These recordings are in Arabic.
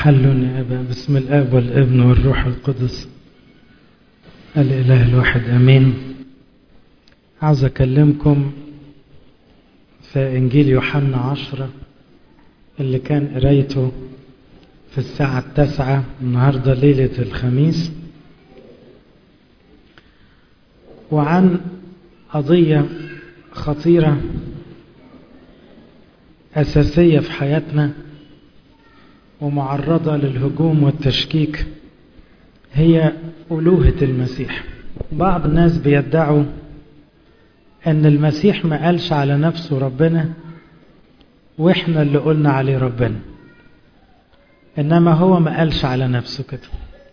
حل يا أبا بسم الآب والابن والروح القدس الإله الواحد أمين. عاوز أكلمكم في إنجيل يوحنا 10 اللي كان قرايته في الساعة 9 النهاردة ليلة الخميس، وعن قضية خطيرة أساسية في حياتنا ومعرضة للهجوم والتشكيك، هي ألوهة المسيح. بعض الناس بيدعوا أن المسيح ما قالش على نفسه ربنا وإحنا اللي قلنا عليه ربنا، إنما هو ما قالش على نفسه كده.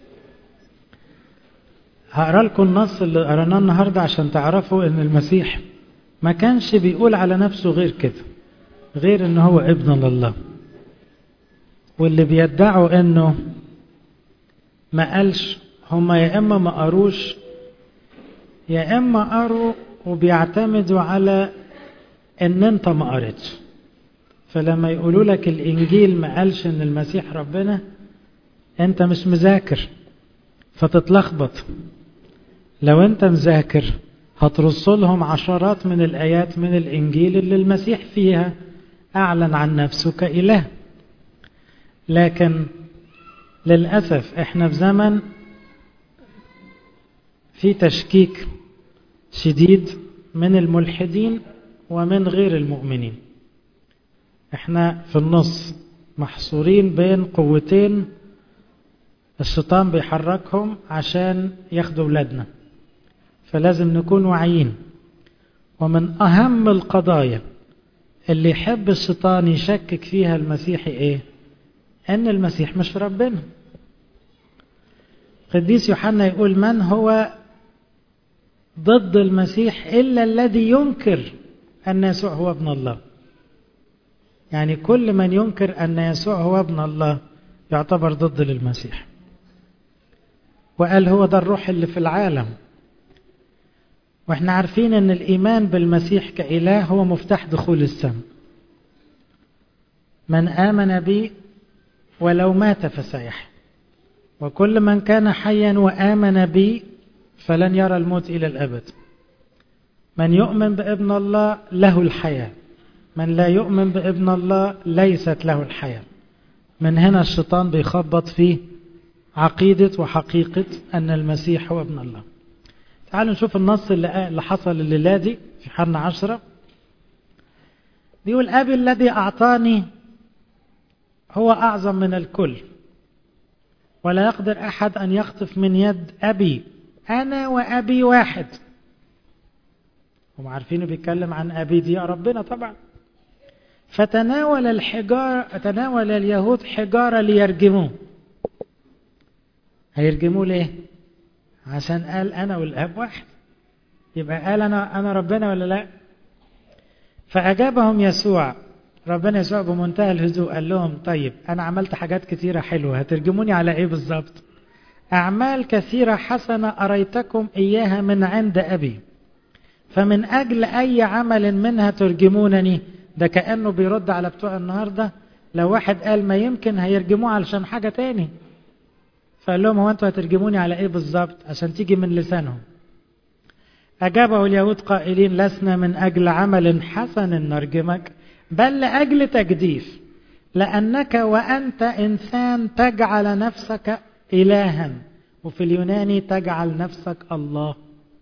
هقرأ لكم النص اللي قرأناه النهاردة عشان تعرفوا أن المسيح ما كانش بيقول على نفسه غير كده، غير أنه هو ابن لله. واللي بيدعوا أنه ما قالش هم يا إما ما قروش يا إما قروا وبيعتمدوا على أن أنت ما قريتش. فلما يقولوا لك الإنجيل ما قالش أن المسيح ربنا، أنت مش مذاكر فتتلخبط. لو أنت مذاكر هترسلهم عشرات من الآيات من الإنجيل اللي المسيح فيها أعلن عن نفسه كإله. لكن للأسف احنا في زمن في تشكيك شديد من الملحدين ومن غير المؤمنين. احنا في النص محصورين بين قوتين الشيطان بيحركهم عشان ياخدوا ولادنا، فلازم نكون واعيين. ومن أهم القضايا اللي يحب الشيطان يشكك فيها المسيحي ايه؟ أن المسيح مش ربنا. قديس يوحنا يقول: من هو ضد المسيح إلا الذي ينكر أن يسوع هو ابن الله. يعني كل من ينكر أن يسوع هو ابن الله يعتبر ضد للمسيح. وقال هو ده الروح اللي في العالم. واحنا عارفين أن الإيمان بالمسيح كإله هو مفتاح دخول السماء. من آمن بي ولو مات فسيحيا، وكل من كان حيا وآمن بي فلن يرى الموت إلى الأبد. من يؤمن بابن الله له الحياة، من لا يؤمن بابن الله ليست له الحياة. من هنا الشيطان بيخبط في عقيدة وحقيقة أن المسيح هو ابن الله. تعالوا نشوف النص اللي حصل الليلة دي في يوحنا 10. بيقول: أبي الذي أعطاني هو أعظم من الكل، ولا يقدر أحد أن يخطف من يد أبي. أنا وأبي واحد. هم عارفينه بيتكلم عن أبي دي ربنا طبعا. فتناول اليهود حجارة ليرجموه. هيرجموه ليه؟ عشان قال أنا والأب واحد. يبقى قال أنا ربنا ولا لا؟ فأجابهم يسوع، ربنا يسوع بمنتهى الهدوء قال لهم: طيب أنا عملت حاجات كتيرة حلوة، هترجموني على إيه بالظبط؟ أعمال كثيرة حسنة أريتكم إياها من عند أبي، فمن أجل أي عمل منها ترجمونني؟ ده كأنه بيرد على بتوع النهاردة. لو واحد قال ما يمكن هيرجموه علشان حاجة تاني، فقال لهم: هو أنتوا هترجموني على إيه بالظبط؟ عشان تيجي من لسانهم. أجابه اليهود قائلين: لسنا من أجل عمل حسن نرجمك، بل لأجل تجديف، لأنك وأنت إنسان تجعل نفسك إلها، وفي اليوناني تجعل نفسك الله.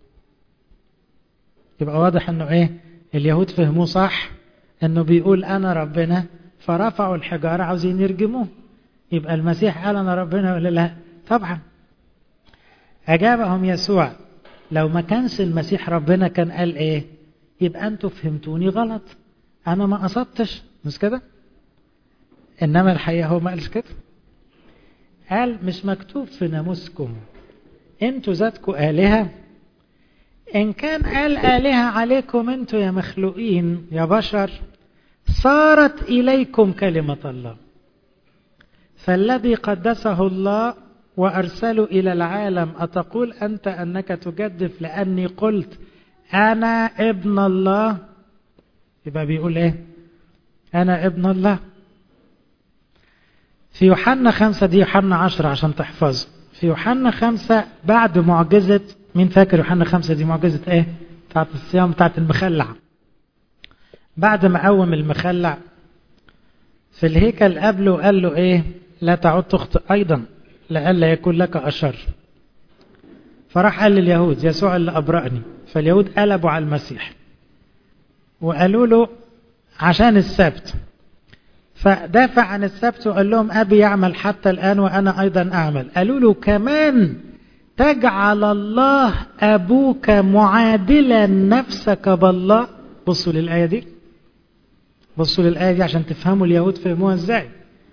يبقى واضح أنه إيه؟ اليهود فهموه صح، أنه بيقول أنا ربنا، فرفعوا الحجارة عاوزين يرجموه. يبقى المسيح قال أنا ربنا ولا لا؟ طبعا. أجابهم يسوع: لو ما كانش المسيح ربنا كان قال إيه؟ يبقى أنتوا فهمتوني غلط، أنا ما قصدتش، مش كده؟ إنما الحقيقة هو ما قالش كده. قال: مش مكتوب في ناموسكم أنتوا ذاتكم آلهة؟ إن كان قال آلهة عليكم أنتوا يا مخلوقين يا بشر، صارت إليكم كلمة الله. فالذي قدسه الله وأرسله إلى العالم أتقول أنت أنك تجدف لأني قلت أنا ابن الله؟ يبقى بيقول إيه؟ أنا ابن الله. في يوحنا 5 دي يوحنا 10 عشان تحفظ. في يوحنا 5 بعد معجزة، مين فاكر يوحنا 5 دي معجزة ايه؟ بتاعت الصيام بتاعت المخلع. بعد ما قوم المخلع في الهيكل قبله قال له ايه؟ لا تعود تخطئ ايضا لئلا يكون لك اشر. فراح قال لليهود يسوع اللي ابرأني. فاليهود قلبوا على المسيح وقالوا له عشان السبت، فدافع عن السبت وقال لهم أبي يعمل حتى الآن وأنا أيضا أعمل. قالوا له كمان تجعل الله أبوك معادلا نفسك بالله. بصوا للآية دي، بصوا للآية دي عشان تفهموا اليهود فهموها ازاي.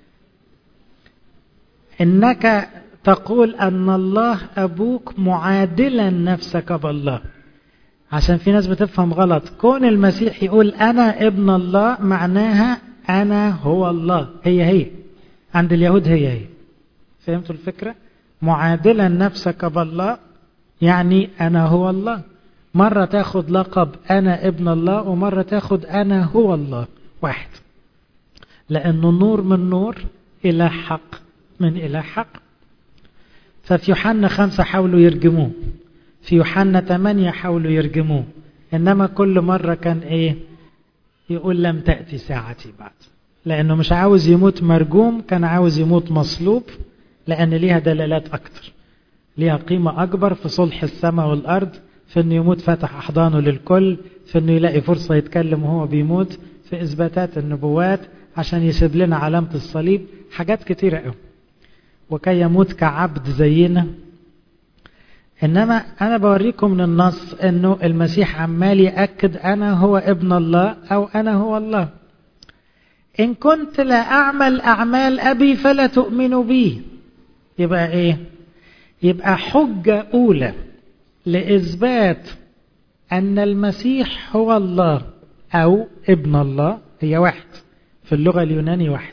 إنك تقول أن الله أبوك معادلا نفسك بالله. عشان في ناس بتفهم غلط، كون المسيح يقول أنا ابن الله معناها أنا هو الله. هي عند اليهود هي فهمتوا الفكرة؟ معادلا نفسك بالله يعني أنا هو الله. مرة تاخد لقب أنا ابن الله ومرة تاخد أنا هو الله، واحد. لأنه نور من نور، إله حق من إله حق. ففي يوحنا 5 حاولوا يرجموه، في يوحنا 8 حاولوا يرجموه، إنما كل مرة كان إيه؟ يقول لم تأتي ساعتي بعد. لأنه مش عاوز يموت مرجوم، كان عاوز يموت مصلوب، لأن ليها دلالات أكتر، ليها قيمة أكبر في صلح السماء والأرض، في أنه يموت فتح أحضانه للكل، في أنه يلاقي فرصة يتكلم وهو بيموت، في إثباتات النبوات، عشان يسيب لنا علامة الصليب، حاجات كتيرة قوي، وكي يموت كعبد زينا. إنما أنا بوريكم من النص أنه المسيح عمال يأكد أنا هو ابن الله أو أنا هو الله. إن كنت لا أعمل أعمال أبي فلا تؤمنوا بي. يبقى إيه؟ يبقى حجة أولى لإثبات أن المسيح هو الله أو ابن الله هي واحد، في اللغة اليوناني واحد،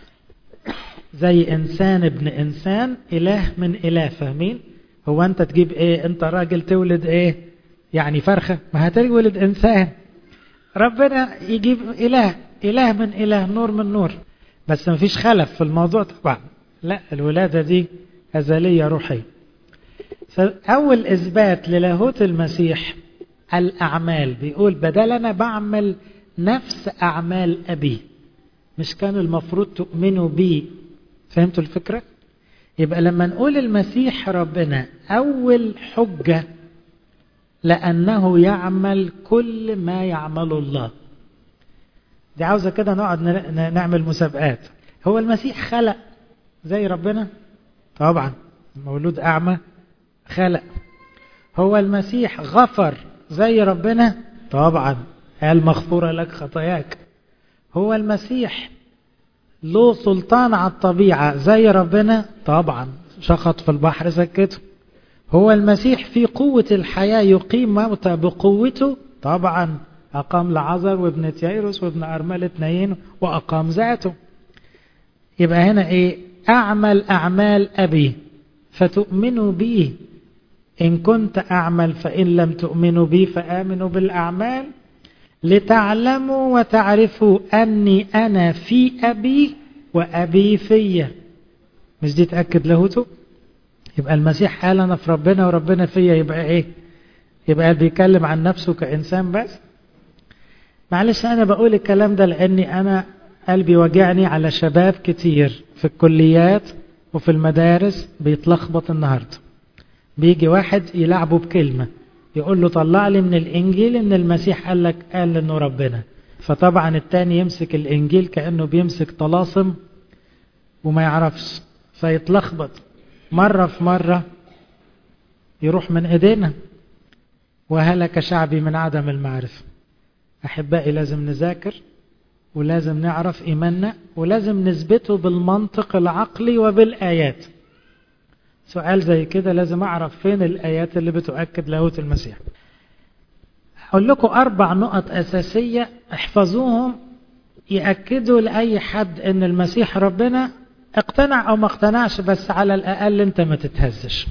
زي إنسان ابن إنسان، إله من إله. فاهمين؟ هو أنت تجيب إيه؟ أنت راجل تولد إيه؟ يعني فرخة؟ ما هتولد إنسان. ربنا يجيب إله من إله، نور من نور، بس ما فيش خلف في الموضوع طبعا، لا، الولادة دي أزلية روحية. فأول إثبات للاهوت المسيح الأعمال، بيقول بدل أنا بعمل نفس أعمال أبي، مش كان المفروض تؤمنوا بي؟ فهمتوا الفكرة؟ يبقى لما نقول المسيح ربنا، أول حجة لأنه يعمل كل ما يعمل الله. دي عاوزة كده نقعد نعمل مسابقات. هو المسيح خلق زي ربنا؟ طبعا. مولود أعمى خلق. هو المسيح غفر زي ربنا؟ طبعا، قال مغفورة لك خطاياك. هو المسيح له سلطان على الطبيعة زي ربنا؟ طبعا، شخط في البحر سكته. هو المسيح في قوة الحياة يقيم موتى بقوته؟ طبعا، أقام لعازر وابن يايروس وابن أرملة نايين وأقام ذاته. يبقى هنا إيه؟ أعمل أعمال أبي فتؤمنوا بي. إن كنت أعمل فإن لم تؤمنوا بي فآمنوا بالأعمال لتعلموا وتعرفوا أني أنا في أبي وأبي في. مش دي تأكد لاهوته؟ يبقى المسيح قال أنا في ربنا وربنا فيا. يبقى إيه؟ يبقى بيتكلم عن نفسه كإنسان بس؟ معلش أنا بقول الكلام ده لأني أنا قلبي وجعني على شباب كتير في الكليات وفي المدارس بيتلخبط النهاردة. بيجي واحد يلعبه بكلمة، يقول له طلع لي من الإنجيل إن المسيح قال إنه ربنا. فطبعا التاني يمسك الإنجيل كأنه بيمسك طلاسم وما يعرفش، فيتلخبط مرة في مرة يروح من إيدينا. وهلك شعبي من عدم المعرفة. أحبائي، لازم نذاكر ولازم نعرف إيماننا ولازم نثبته بالمنطق العقلي وبالآيات. سؤال زي كده لازم أعرف فين الآيات اللي بتؤكد لاهوت المسيح. أقول لكم 4 نقط أساسية احفظوهم يأكدوا لأي حد أن المسيح ربنا، اقتنع أو ما اقتنعش، بس على الأقل أنت ما تتهزش.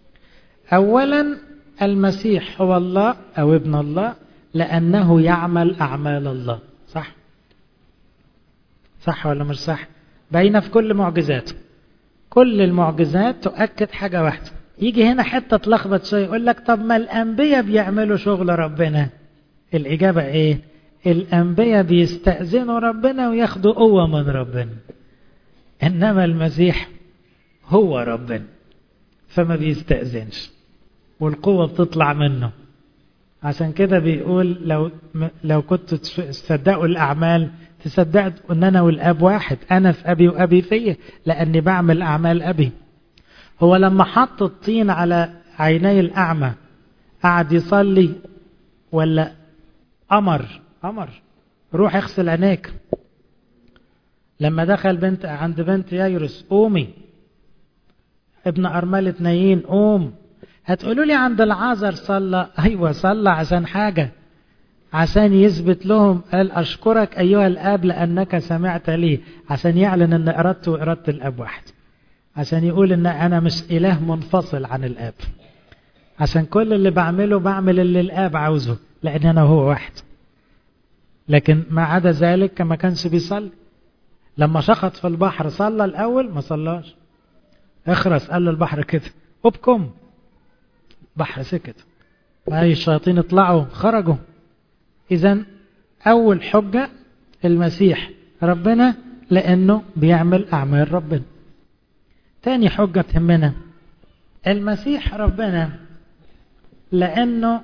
أولا، المسيح هو الله أو ابن الله لأنه يعمل أعمال الله. صح؟ صح ولا مش صح؟ باينة في كل معجزاته. كل المعجزات تؤكد حاجة واحدة. يجي هنا حتة تلخبط شوية يقول لك طب ما الأنبياء بيعملوا شغل ربنا. الإجابة إيه؟ الأنبياء بيستأذنوا ربنا وياخدوا قوة من ربنا، إنما المسيح هو ربنا فما بيستأذنش والقوة بتطلع منه. عشان كده بيقول لو كنت تصدقوا الأعمال تصدقوا أن أنا والأب واحد، أنا في أبي وأبي فيه لأني بعمل أعمال أبي. هو لما حط الطين على عيني الأعمى قعد يصلي ولا أمر روح اغسل عينيك؟ لما دخل عند بنت يايروس قومي، ابن أرملة نايين قوم. هتقولوا لي عند العازر صلى، أيوة صلى عشان حاجة، عشان يثبت لهم قال أشكرك أيها الآب لأنك سمعت لي، عشان يعلن أن إرادته وإرادة الآب واحد، عشان يقول أن أنا مش إله منفصل عن الآب، عشان كل اللي بعمله بعمل اللي الآب عاوزه لأن أنا هو واحد. لكن ما عدا ذلك ما كانش بيصلي. لما شخط في البحر صلى الأول؟ ما صلاش. اخرس قال للبحر كده ابكم، بحر سكت، أي الشياطين اطلعوا خرجوا. إذن أول حجة المسيح ربنا لأنه بيعمل أعمال ربنا. تاني حجة تهمنا المسيح ربنا لأنه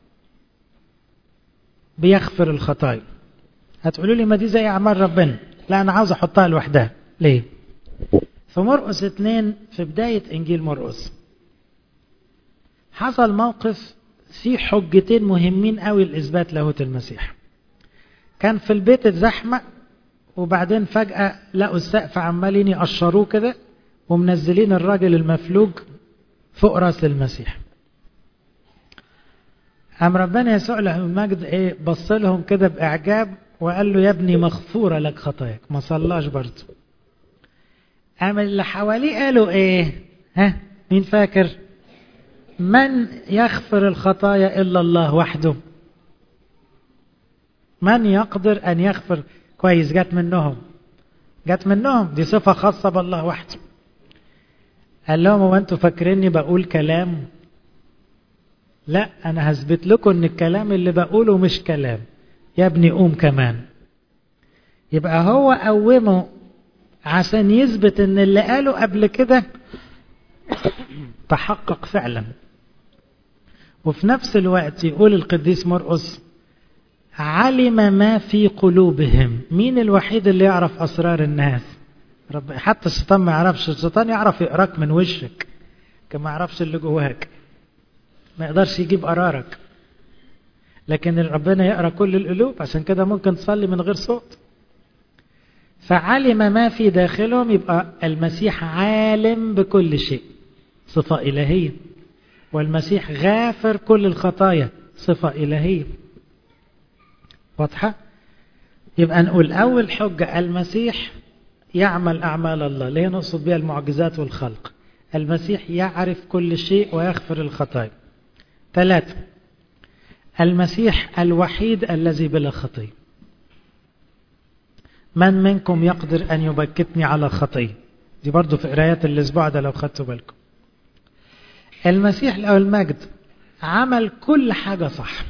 بيغفر الخطايا. هتقولوا لي ما دي زي أعمال ربنا، لا أنا عاوز أحطها لوحدها. ليه؟ في مرقس 2 في بداية إنجيل مرقس حصل موقف فيه حجتين مهمين قوي لإثبات لاهوت المسيح. كان في البيت زحمة وبعدين فجأة لقوا السقف عمالين يقشروه كده ومنزلين الراجل المفلوج فوق راس المسيح. قام ربنا يسوع له المجد بص لهم كده بإعجاب وقال له يا ابني مغفورة لك خطاياك. ما صلاش برضه. قام اللي حواليه قالوا ايه؟ مين فاكر؟ من يغفر الخطايا إلا الله وحده. من يقدر أن يغفر؟ كويس، جات منهم، دي صفة خاصة بالله وحده. قال لهم هو أنتوا فاكريني بقول كلام؟ لا، أنا هثبت لكم أن الكلام اللي بقوله مش كلام. يا ابني قوم كمان. يبقى هو قومه عشان يثبت أن اللي قاله قبل كده تحقق فعلا. وفي نفس الوقت يقول القديس مرقس علم ما في قلوبهم. مين الوحيد اللي يعرف أسرار الناس؟ رب. حتى الشيطان ما يعرفش. الشيطان يعرف يقراك من وشك كما يعرفش اللي جواك، ما يقدرش يجيب قرارك، لكن ربنا يقرأ كل القلوب. عشان كده ممكن تصلي من غير صوت. فعلم ما في داخلهم، يبقى المسيح عالم بكل شيء، صفة إلهية. والمسيح غافر كل الخطايا، صفة إلهية. واضحة؟ يبقى نقول أول حجة المسيح يعمل أعمال الله، اللي هي نقصد بها المعجزات والخلق. المسيح يعرف كل شيء ويغفر الخطايا. 3 المسيح الوحيد الذي بلا خطية. من منكم يقدر أن يبكتني على خطية؟ دي برضو في قرايات الأسبوع ده لو خدتوا بالكم. المسيح له المجد عمل كل حاجة صح،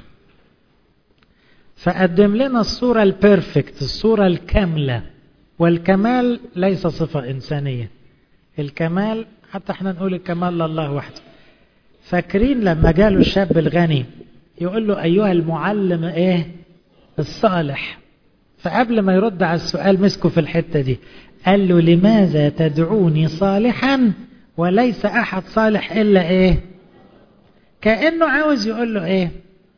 فقدم لنا الصورة البيرفكت، الصورة الكاملة. والكمال ليس صفة إنسانية، الكمال حتى احنا نقول الكمال لله وحده. فاكرين لما جاله الشاب الغني يقول له أيها المعلم الصالح، فقبل ما يرد على السؤال مسكه في الحتة دي، قال له لماذا تدعوني صالحا وليس أحد صالح إلا كأنه عاوز يقول له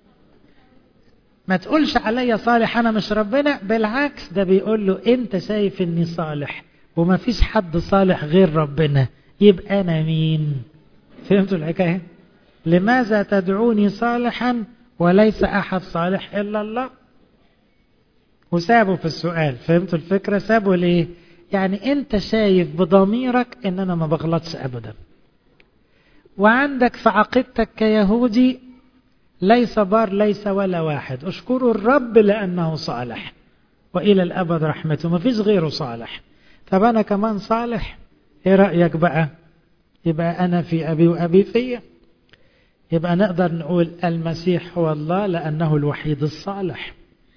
ما تقولش عليا صالح، أنا مش ربنا. بالعكس، ده بيقول له أنت شايف أني صالح وما فيش حد صالح غير ربنا، يبقى أنا مين؟ فهمتوا الحكاية؟ لماذا تدعوني صالحا وليس أحد صالح إلا الله. وسابوا في السؤال. فهمتوا الفكرة؟ سابوا ليه؟ يعني أنت شايف بضميرك أن أنا ما بغلطش أبدا، وعندك في عقيدتك كيهودي ليس بار ليس ولا واحد، اشكروا الرب لأنه صالح وإلى الأبد رحمته، ما فيش غيره صالح. طب أنا كمان صالح، إيه رأيك بقى؟ يبقى أنا في أبي وأبي فيا. يبقى نقدر نقول المسيح هو الله لأنه الوحيد الصالح.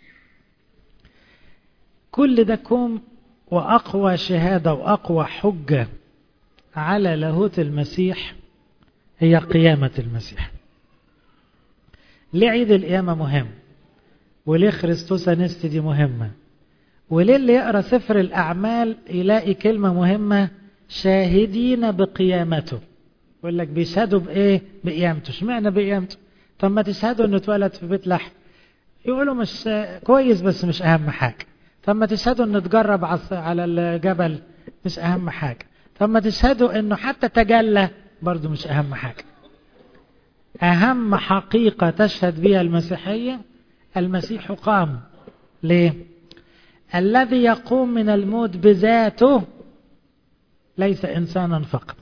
كل ده كوم، وأقوى شهادة وأقوى حجة على لاهوت المسيح هي قيامة المسيح. ليه عيد القيامة مهم؟ وليه خريستوس أنستي دي مهمة؟ وليه اللي يقرأ سفر الأعمال يلاقي كلمة مهمة، شاهدين بقيامته؟ يقول لك بيشهدوا بإيه؟ بقيامته. اشمعنى بقيامته؟ طب ما تشهدوا إنه اتولد في بيت لحم. يقولوا مش كويس بس مش أهم حاجة. طب ما تشهدوا إنه اتجرب على الجبل، مش أهم حاجة. طب ما تشهدوا إنه حتى تجلى، برضو مش أهم حاجة. أهم حقيقة تشهد بها المسيحية المسيح قام. ليه؟ الذي يقوم من الموت بذاته ليس إنسانا فقط،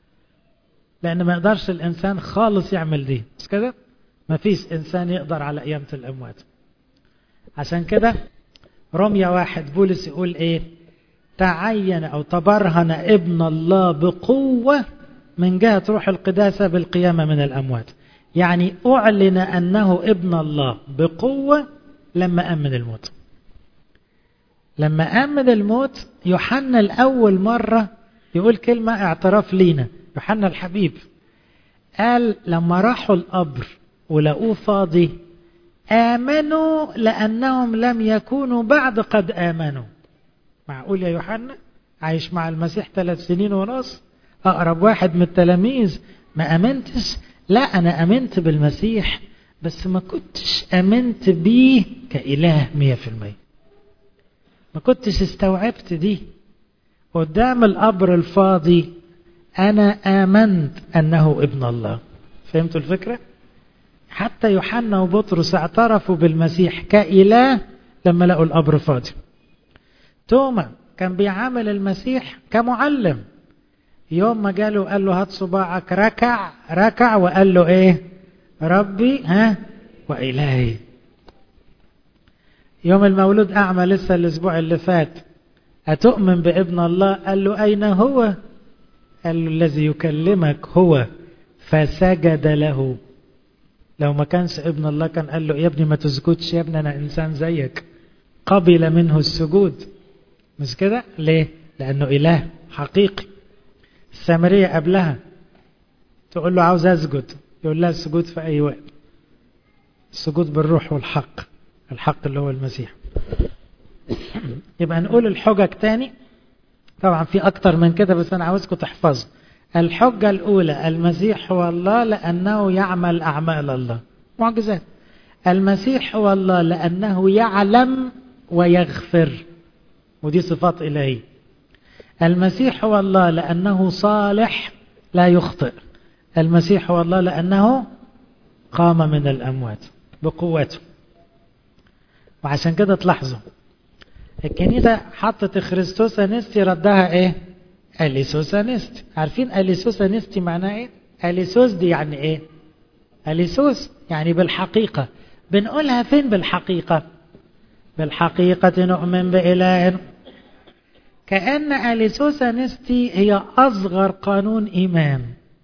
لأن ما يقدرش الإنسان خالص يعمل دي، مش كده؟ ما فيش إنسان يقدر على قيامة الأموات. عشان كده رمية 1 بولس يقول إيه؟ تعين أو تبرهن ابن الله بقوة من جهة روح القداسة بالقيامة من الأموات. يعني أعلن أنه ابن الله بقوة لما قام من الموت. لما قام من الموت يوحنا الأول مرة يقول كلمة اعتراف لينا، يوحنا الحبيب قال لما راحوا القبر ولقوه فاضي آمنوا لأنهم لم يكونوا بعد قد آمنوا. معقول يا يوحنا عايش مع المسيح 3 سنين ونص، أقرب واحد من التلاميذ، ما أمنتش؟ لا، أنا أمنت بالمسيح بس ما كنتش أمنت بيه كإله 100%. ما كنتش استوعبت دي. قدام القبر الفاضي أنا آمنت أنه ابن الله. فهمتوا الفكرة؟ حتى يوحنا وبطرس اعترفوا بالمسيح كإله لما لقوا القبر فاضي. توما كان بيعامل المسيح كمعلم. يوم ما جاله قال له هات صباعك، ركع وقال له ايه؟ ربي وإلهي. يوم المولود أعمى لسه الأسبوع اللي فات، أتؤمن بابن الله؟ قال له أين هو؟ قال له الذي يكلمك هو، فسجد له. لو ما كانش ابن الله كان قال له يا ابني ما تسجدش، يا ابني أنا إنسان زيك. قبل منه السجود، مش كده؟ ليه؟ لأنه إله حقيقي. السامرية قبلها تقول له عاوز أسجد، يقول لها السجود في أي وقت، السجود بالروح والحق، الحق اللي هو المسيح. يبقى نقول الحجج تاني، طبعا في أكتر من كده بس أنا عاوزكم تحفظوا. الحجة الأولى المسيح هو الله لأنه يعمل أعمال الله، معجزات. المسيح هو الله لأنه يعلم ويغفر، ودي صفات إلهية. المسيح هو الله لأنه صالح لا يخطئ. المسيح هو الله لأنه قام من الأموات بقوته. وعشان كده تلاحظوا الكنيسة حطت خريستوس أنستي ردها ايه؟ أليسوس أنستي. عارفين أليسوس أنستي معناه ايه؟ أليسوس دي يعني ايه؟ أليسوس يعني بالحقيقة. بنقولها فين بالحقيقة؟ بالحقيقة نؤمن بإله. كأن أليسوس أنستي هي أصغر قانون إيمان،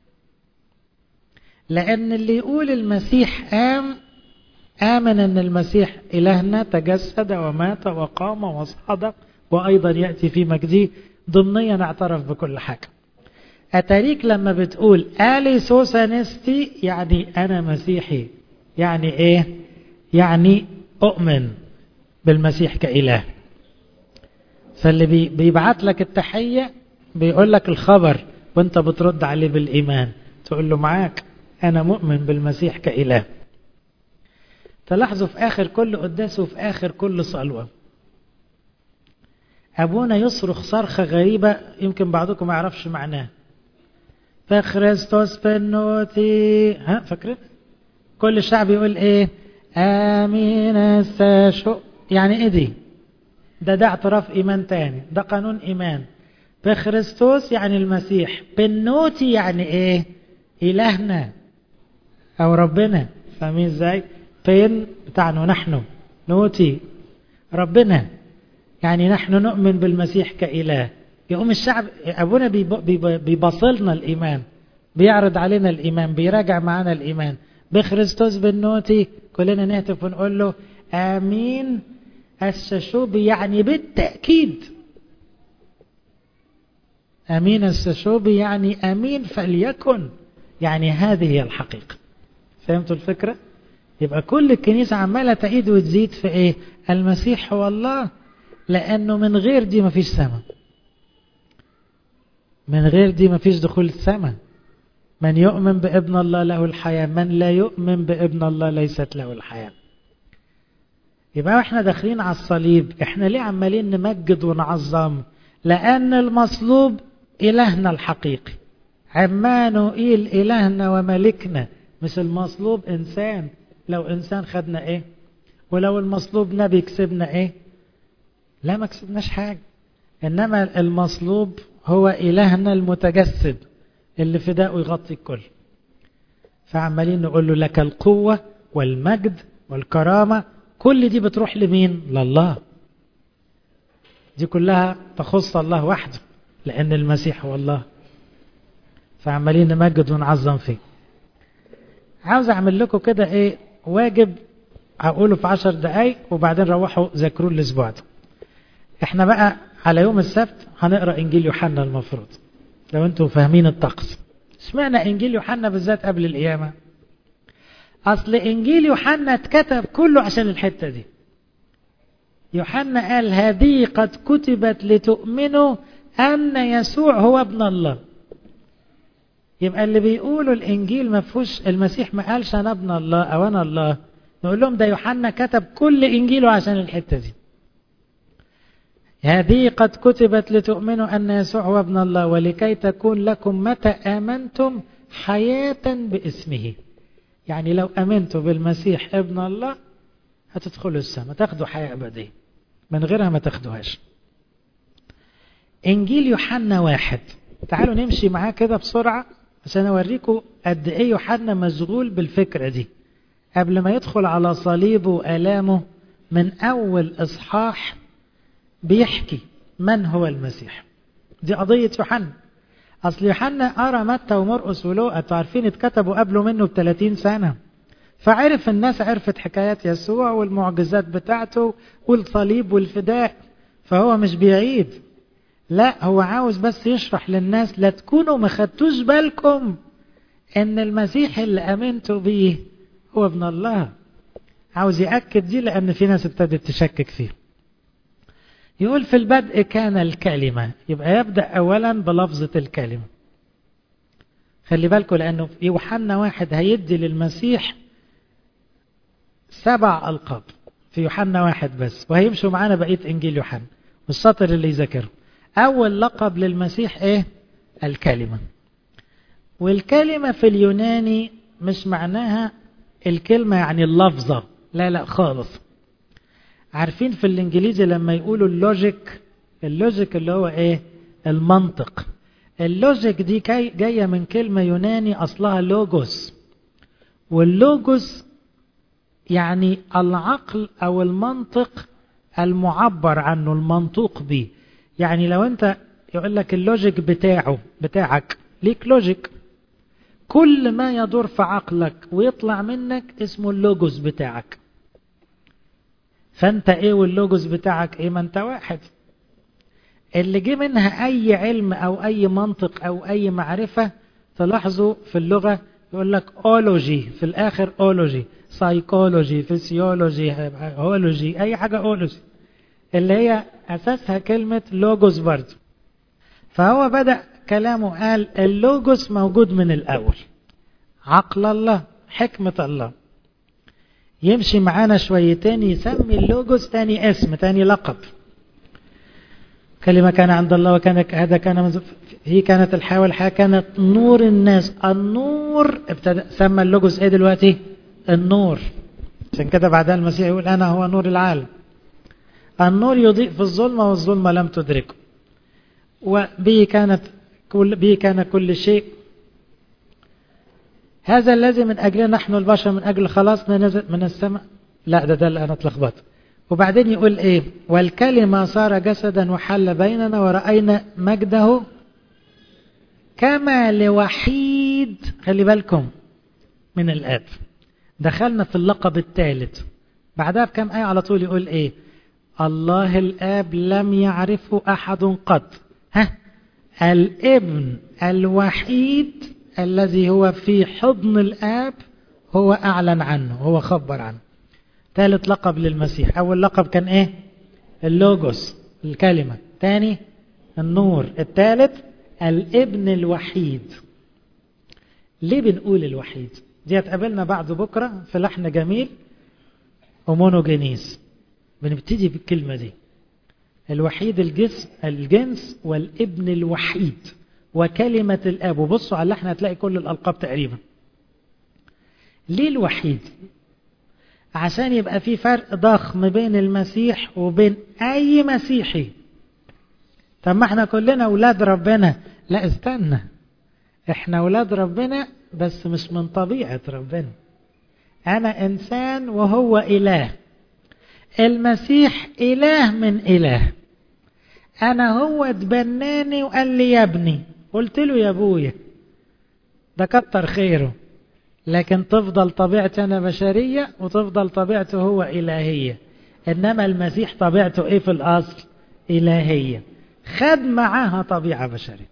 لأن اللي يقول المسيح آمن أن المسيح إلهنا تجسد ومات وقام وصعد وأيضا يأتي في مجده، ضمنيا اعترف بكل حاجة. أتاريك لما بتقول أليسوس أنستي يعني أنا مسيحي، يعني إيه؟ يعني أؤمن بالمسيح كإله. فاللي بيبعت لك التحية بيقول لك الخبر وانت بترد عليه بالإيمان، تقول له معاك أنا مؤمن بالمسيح كإله. تلاحظوا في آخر كل قداس وفي آخر كل صلوة أبونا يصرخ صرخة غريبة يمكن بعضكم ما يعرفش معناه. فخريستوس بنوتي، فاكرين؟ كل الشعب يقول ايه؟ آمين استشو. يعني ايه دي؟ ده اعتراف إيمان تاني، ده قانون إيمان. بخريستوس يعني المسيح، بنوتي يعني ايه؟ إلهنا أو ربنا. فاهمين ازاي؟ بين بتاعنا نحن، نوتي ربنا، يعني نحن نؤمن بالمسيح كإله. يقوم الشعب أبونا بيبصلنا الإيمان، بيعرض علينا الإيمان، بيراجع معنا الإيمان بخريستوس بالنوتي. كلنا نهتف ونقول له آمين السشوبي، يعني بالتأكيد. آمين السشوبي يعني آمين فليكن، يعني هذه هي الحقيقة. فهمتوا الفكرة؟ يبقى كل الكنيسة عمالة تعيد وتزيد في إيه؟ المسيح هو الله، لأنه من غير دي مفيش سماء، من غير دي مفيش دخول السماء. من يؤمن بابن الله له الحياة، من لا يؤمن بابن الله ليست له الحياة. يبقى احنا داخلين على الصليب، احنا ليه عمالين نمجد ونعظم؟ لأن المصلوب إلهنا الحقيقي، عمانوئيل إلهنا وملكنا، مش المصلوب إنسان. لو إنسان خدنا إيه؟ ولو المصلوب نبي كسبنا إيه؟ لا، ما كسبناش حاجة. إنما المصلوب هو إلهنا المتجسد اللي فداءه يغطي الكل. فعمالين نقول له لك القوة والمجد والكرامة، كل دي بتروح لمين؟ لله. دي كلها تخص الله وحده، لأن المسيح هو الله. فعمالين نمجد ونعظم فيه. عاوز أعمل لكم كده إيه واجب هقوله في 10 دقايق، وبعدين روحوا ذاكروا الأسبوع ده. احنا بقى على يوم السبت هنقرأ إنجيل يوحنا المفروض، لو انتم فاهمين الطقس. اشمعنى إنجيل يوحنا بالذات قبل القيامة؟ أصل إنجيل يوحنا اتكتب كله عشان الحتة دي. يوحنا قال هذه قد كتبت لتؤمنوا أن يسوع هو ابن الله. يبقى اللي بيقولوا الإنجيل ما فيهوش المسيح ما قالش أنا ابن الله أو أنا الله، نقول لهم ده يوحنا كتب كل إنجيله عشان الحتة دي. هذه قد كتبت لتؤمنوا أن يسوع هو ابن الله ولكي تكون لكم متى آمنتم حياة باسمه. يعني لو أمنتوا بالمسيح ابن الله هتدخلوا السماء، تاخدوا حياة أبدية، من غيرها ما تاخدوهاش. إنجيل يوحنا 1، تعالوا نمشي معاه كده بسرعة عشان أوريكم قد إيه يوحنا مشغول بالفكرة دي. قبل ما يدخل على صليبه وآلامه، من أول إصحاح بيحكي من هو المسيح. دي قضية يوحنا. أصل يوحنا قرأ متى ومرقس ولوقا، تعرفين اتكتبوا قبله منه ب30 سنة، فعرف الناس عرفت حكايات يسوع والمعجزات بتاعته والصليب والفداء، فهو مش بيعيد، لا هو عاوز بس يشرح للناس لا تكونوا ما خدتوش بالكم ان المسيح اللي امنتوا بيه هو ابن الله. عاوز يأكد دي لأن في ناس ابتدت تشكك فيه. يقول في البدء كان الكلمة، يبقى يبدأ أولا بلفظة الكلمة. خلي بالكم لأنه في يوحنا 1 هيدي للمسيح 7 ألقاب في يوحنا 1 بس، وهيمشوا معانا بقية إنجيل يوحنا والسطر اللي يذاكره. أول لقب للمسيح إيه؟ الكلمة. والكلمة في اليوناني مش معناها الكلمة يعني اللفظة، لا لا خالص. عارفين في الإنجليزي لما يقولوا اللوجيك اللي هو إيه؟ المنطق. اللوجيك دي جاية من كلمة يوناني أصلها لوجوس، واللوجوس يعني العقل أو المنطق المعبر عنه، المنطوق به. يعني لو أنت يقول لك اللوجيك بتاعك ليك لوجيك، كل ما يدور في عقلك ويطلع منك اسمه اللوجوس بتاعك. فأنت إيه واللوجوس بتاعك إيه؟ ما أنت واحد. اللي جه منها أي علم أو أي منطق أو أي معرفة، تلاحظوا في اللغة يقول لك أولوجي في الآخر، أولوجي سايكولوجي فيسيولوجي هولوجي، أي حاجة أولوجي اللي هي أساسها كلمة لوجوس برضه. فهو بدأ كلامه قال اللوجوس موجود من الأول، عقل الله، حكمة الله. يمشي معانا شويتين يسمي اللوجوس تاني اسم، تاني لقب. كلمة كان عند الله وكان هذا كان هي كانت الحياة والحياة كانت نور الناس. النور ابتدأ سمى اللوجوس ايه دلوقتي؟ النور. عشان كده بعدها المسيح يقول أنا هو نور العالم. النور يضيء في الظلمة والظلمة لم تدركه، وبه كان كل شيء. هذا الذي من أجله نحن البشر من أجل خلاصنا نزل من السماء. لا ده اللي أنا اتلخبطت. وبعدين يقول ايه؟ والكلمة صار جسدا وحل بيننا ورأينا مجده كما لوحيد. خلي بالكم من الآب، دخلنا في اللقب الثالث. بعدها بكم آية على طول يقول ايه؟ الله الآب لم يعرفه أحد قط، الابن الوحيد الذي هو في حضن الآب هو أعلن عنه، هو خبر عنه. ثالث لقب للمسيح. أول لقب كان إيه؟ اللوجوس، الكلمة. ثاني النور. الثالث الابن الوحيد. ليه بنقول الوحيد؟ دي هتقابلنا بعد بكرة في لحن جميل ومونوجينيس، بنبتدي بالكلمة دي. الوحيد الجنس والابن الوحيد وكلمة الآب. وبصوا على اللحن هتلاقي كل الألقاب تقريبا. ليه الوحيد؟ عشان يبقى في فرق ضخم بين المسيح وبين أي مسيحي. طب ما احنا كلنا أولاد ربنا. لا استنى، احنا أولاد ربنا بس مش من طبيعة ربنا. أنا إنسان وهو إله. المسيح إله من إله. أنا هو اتبناني وقال لي يا ابني، قلت له يا أبويا، ده كتر خيره. لكن تفضل طبيعتي أنا بشرية وتفضل طبيعته هو إلهية. إنما المسيح طبيعته إيه في الأصل؟ إلهية، خد معاها طبيعة بشرية.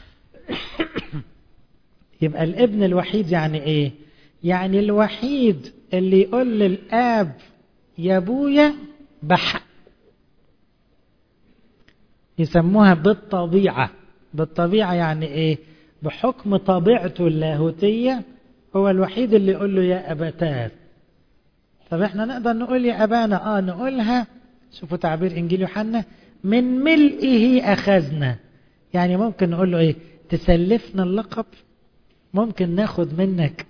يبقى الابن الوحيد يعني إيه؟ يعني الوحيد اللي يقول للآب يا أبويا بحق. يسموها بالطبيعة. بالطبيعة يعني إيه؟ بحكم طبيعته اللاهوتية هو الوحيد اللي يقول له يا أبتاه. طب احنا نقدر نقول يا أبانا؟ نقولها. شوفوا تعبير إنجيل يوحنا، من ملئه أخذنا. يعني ممكن نقول له إيه؟ تسلفنا اللقب، ممكن ناخد منك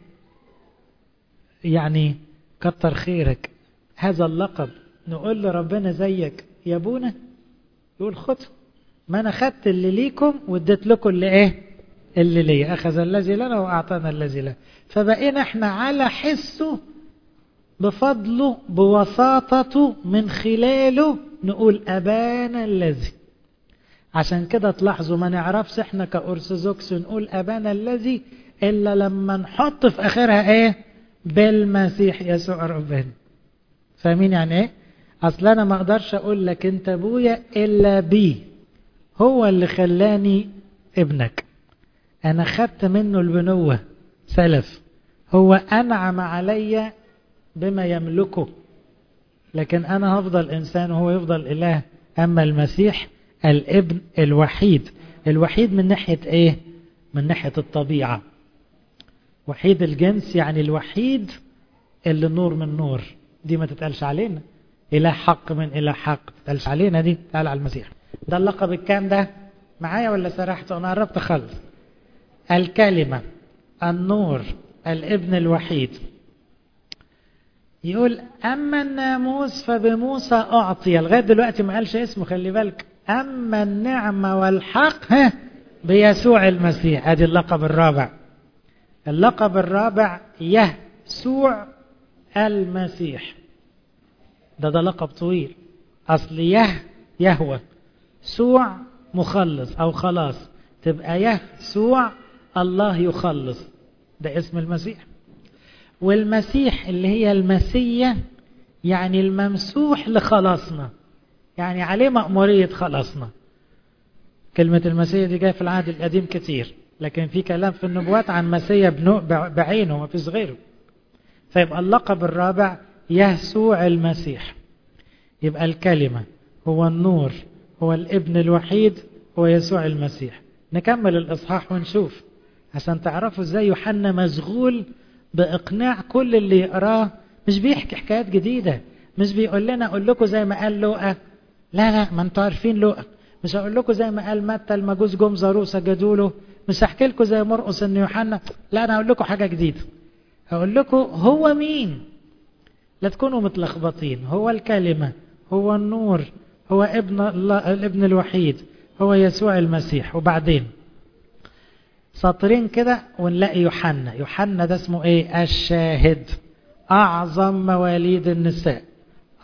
يعني كتر خيرك هذا اللقب، نقول له ربنا زيك يا ابونا. يقول خد، ما انا خدت اللي ليكم واديت لكم اللي ايه؟ اللي لي. اخذ الذي لنا واعطانا الذي له. فبقينا احنا على حسه، بفضله، بوساطته، من خلاله نقول ابانا الذي. عشان كده تلاحظوا ما نعرفش احنا كأرثوذكس نقول ابانا الذي الا لما نحط في اخرها ايه؟ بالمسيح يسوع ربنا. فاهمين يعني ايه؟ اصل انا ما اقدرش اقول لك انت ابويا الا بي، هو اللي خلاني ابنك، انا خدت منه البنوة سلف، هو انعم علي بما يملكه، لكن انا هفضل انسان وهو يفضل اله. اما المسيح الابن الوحيد. الوحيد من ناحية ايه؟ من ناحية الطبيعة. وحيد الجنس يعني الوحيد اللي نور من نور. دي ما تتقالش علينا. إله حق من إله حق، تتقالش علينا دي، تعال على المسيح. ده اللقب الكام ده؟ معايا ولا سرحت؟ أنا قربت خلص. الكلمة، النور، الابن الوحيد. يقول أما الناموس فبموسى أعطي. لغاية دلوقتي ما قالش اسمه، خلي بالك. أما النعمة والحق بيسوع المسيح. هذه اللقب الرابع. اللقب الرابع يسوع المسيح. ده لقب طويل. أصل يهوى سوع مخلص أو خلاص، تبقى يسوع الله يخلص. ده اسم المسيح. والمسيح اللي هي المسية يعني الممسوح لخلاصنا، يعني عليه مأمورية خلاصنا. كلمة المسيح دي جاية في العهد القديم كتير، لكن في كلام في النبوات عن مسيح بعينه ما فيش غيره. فيبقى اللقب الرابع يسوع المسيح. يبقى الكلمة هو النور، هو الابن الوحيد، هو يسوع المسيح. نكمل الإصحاح ونشوف عشان تعرفوا ازاي يوحنا مشغول بإقناع كل اللي يقراه. مش بيحكي حكايات جديدة، مش بيقول لنا أقول لكم زي ما قال لوقا. لا ما انتوا عارفين لوقا. مش هقول لكم زي ما قال متى المجوس جم زاروه سجدوا له. مش هحكي لكم زي مرقس ان يوحنا. لا انا هقول لكم حاجة جديدة. هقول لكم هو مين، لا تكونوا متلخبطين. هو الكلمة، هو النور، هو ابن الله الابن الوحيد، هو يسوع المسيح. وبعدين سطرين كده ونلاقي يوحنا ده اسمه ايه؟ الشاهد. اعظم مواليد النساء،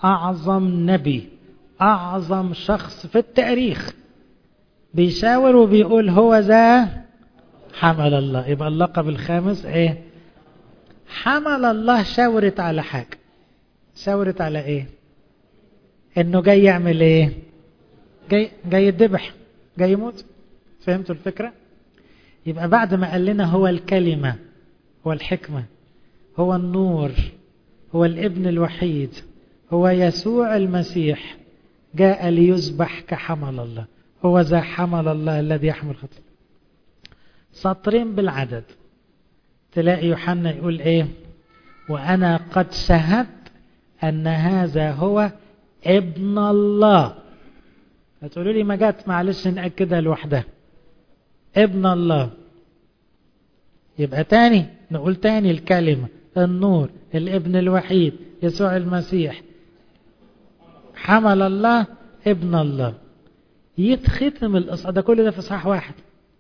أعظم نبي، أعظم شخص في التاريخ، بيشاور وبيقول هو ذا حمل الله. يبقى اللقب الخامس ايه؟ حمل الله. شاورت على حاجة. شاورت على ايه؟ انه جاي يعمل ايه؟ جاي يذبح، جاي يموت. فهمتوا الفكرة؟ يبقى بعد ما قال لنا هو الكلمة، هو الحكمة، هو النور، هو الابن الوحيد، هو يسوع المسيح، جاء ليذبح كحمل الله. هو ذا حمل الله الذي يحمل خطيئة. سطرين بالعدد تلاقي يوحنا يقول ايه؟ وأنا قد شهدت أن هذا هو ابن الله. هتقولوا لي ما جات، معلش نأكدها لوحدها. ابن الله. يبقى تاني نقول تاني الكلمة، النور، الابن الوحيد، يسوع المسيح، حمل الله، ابن الله. يتختم القصة ده كل ده في إصحاح واحد.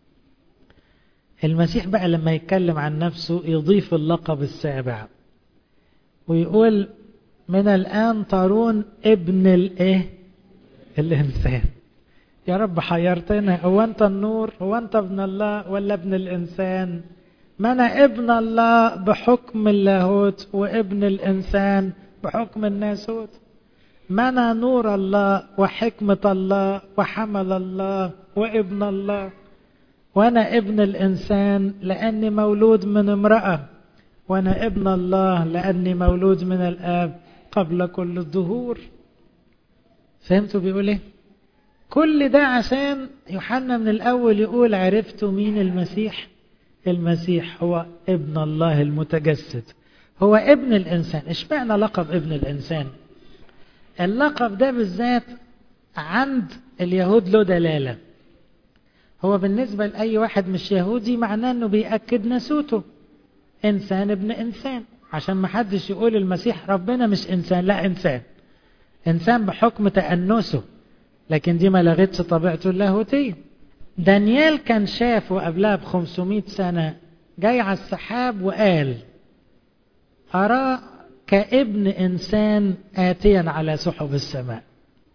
المسيح بقى لما يتكلم عن نفسه يضيف اللقب السابع ويقول من الآن ترون ابن الايه؟ الإنسان. يا رب حيرتنا، هو أنت النور؟ هو أنت ابن الله ولا ابن الإنسان؟ ما أنا ابن الله بحكم اللاهوت وابن الإنسان بحكم الناسوت. ما أنا نور الله وحكمة الله وحمل الله وابن الله، وأنا ابن الإنسان لأني مولود من امرأة، وأنا ابن الله لأني مولود من الآب قبل كل الظهور. فهمتوا بيقول ايه؟ كل ده عشان يوحنا من الأول يقول عرفتوا مين المسيح؟ المسيح هو ابن الله المتجسد، هو ابن الإنسان. اشمعنى لقب ابن الإنسان؟ اللقب ده بالذات عند اليهود له دلالة. هو بالنسبة لأي واحد مش يهودي معناه أنه بيأكد ناسوته، إنسان ابن إنسان، عشان ما حدش يقول المسيح ربنا مش إنسان. لا، إنسان بحكم تأنسه، لكن دي ما لغتش طبيعته اللاهوتية. دانيال كان شافه قبلها ب500 سنة جاي على السحاب وقال أرى كابن إنسان آتيا على سحب السماء،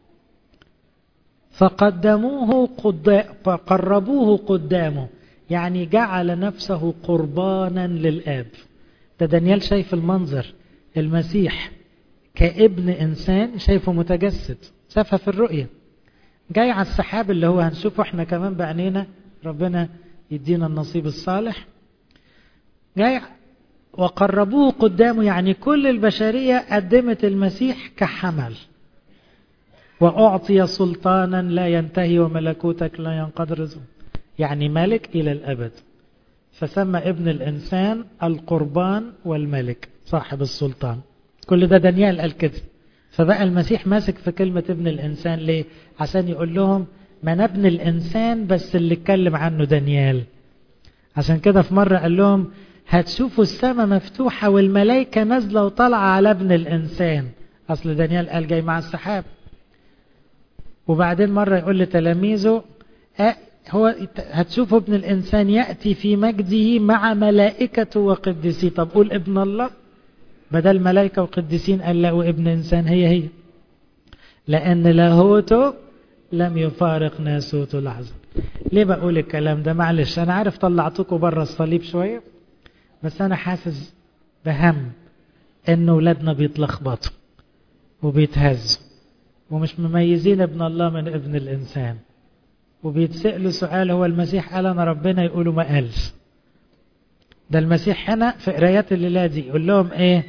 فقربوه قدامه، يعني جعل نفسه قربانا للآب. ده دانيال شايف المنظر، المسيح كابن إنسان، شايفه متجسد، شافها في الرؤية، جاي على السحاب اللي هو هنشوفه احنا كمان بعينينا، ربنا يدينا النصيب الصالح. جاي وقربوه قدامه، يعني كل البشرية قدمت المسيح كحمل. وأعطي سلطانا لا ينتهي وملكوتك لا ينقضي، يعني ملك إلى الأبد. فسمى ابن الإنسان القربان والملك، صاحب السلطان. كل ده دانيال قال كده. فبقى المسيح ماسك في كلمة ابن الإنسان ليه؟ عشان يقول لهم ما أنا ابن الإنسان بس اللي اتكلم عنه دانيال. عشان كده في مرة قال لهم هتشوفوا السماء مفتوحة والملائكة نازلة وطالعة على ابن الإنسان. أصل دانيال قال جاي مع السحاب. وبعدين مرة يقول لتلاميذه هو هتشوفوا ابن الإنسان يأتي في مجده مع ملائكته وقدسيه. طب قول ابن الله بدل ملائكة وقدسين، قال لا وابن إنسان هي لأن لاهوته لم يفارق ناسوته لحظة. ليه بقول الكلام ده؟ معلش أنا عارف طلعتكم بره الصليب شوية، بس أنا حاسس بهم إن أولادنا بيتلخبطوا وبيتهزوا ومش مميزين ابن الله من ابن الإنسان، وبيتسألوا سؤال هو المسيح قال أنا ربنا؟ يقولوا ما قالش. ده المسيح هنا في قرايات الليلة دي يقول لهم إيه؟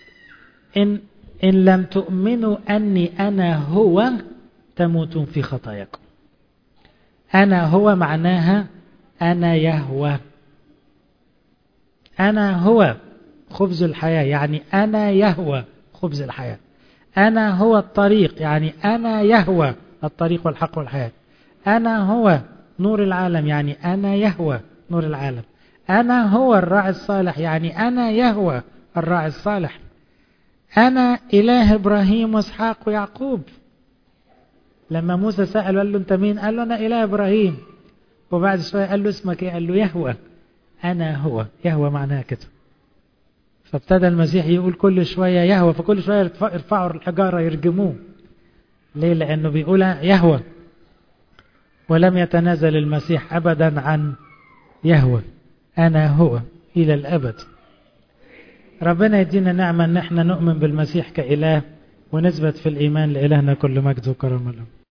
إن لم تؤمنوا أني أنا هو تموتون في خطاياكم. أنا هو معناها أنا يهوه، أنا هو خبز الحياة، يعني أنا يهوه خبز الحياة. أنا هو الطريق، يعني أنا يهوه الطريق والحق والحياة. أنا هو نور العالم، يعني أنا يهوه نور العالم. أنا هو الراعي الصالح، يعني أنا يهوه الراعي الصالح. أنا إله إبراهيم وإسحاق ويعقوب. لما موسى سأل قال له أنت مين؟ قال له أنا إله إبراهيم. وبعد شوية قال له اسمك إيه؟ قال له يهوه. أنا هو. يهوه معناها كده. فابتدى المسيح يقول كل شوية يهوى، فكل شوية يرفعوا الحجارة يرجموه. ليه؟ لأنه بيقول يهوى، ولم يتنازل المسيح أبدا عن يهوى، أنا هو إلى الأبد. ربنا يدينا نعمة أن احنا نؤمن بالمسيح كإله ونثبت في الإيمان. لإلهنا كل مجد وكرم له.